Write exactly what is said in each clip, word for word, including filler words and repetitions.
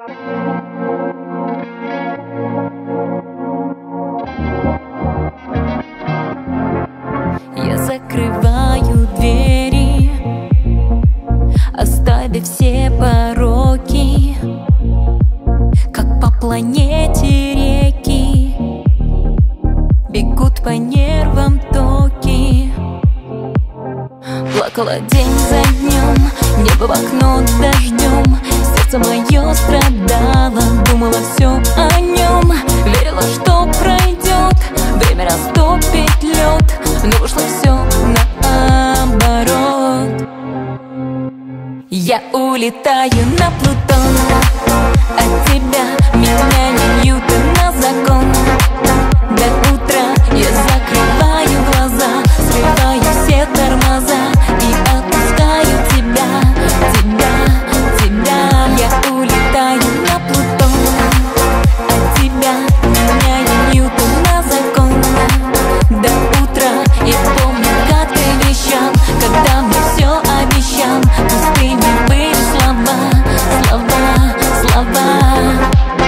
Я закрываю двери, оставив все пороки, как по планете реки бегут по нервам токи. Плакала день за днем, небо в окно дождем. Сердце мое страдало, думала все о нем. Верила, что пройдет, время растопит лед, но вышло все наоборот. Я улетаю на Плутон, от тебя меня не Ньютон, на закон. До утра я закрываю глаза, срываю все тормоза и отпускаю тебя, тебя, тебя. Я улетаю на Плутон, от тебя меня не Ньютон, на закон. До утра я помню, как ты вещал, когда мне все обещал. Пустыми были слова, слова, слова.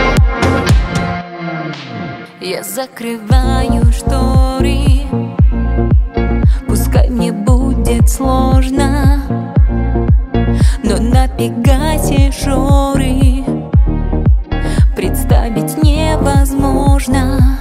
Я закрываю шторы, пускай мне будет сложно, но на Пегасе шоры представить невозможно.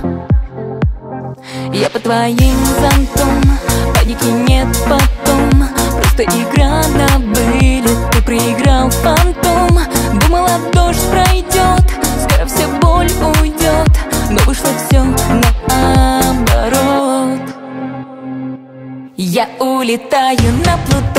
Я под твоим зонтом, паники нет потом, просто игра на вылет, ты проиграл фантом. Думала, дождь пройдет, скоро вся боль уйдет, но вышло все наоборот. Я улетаю на Плутон,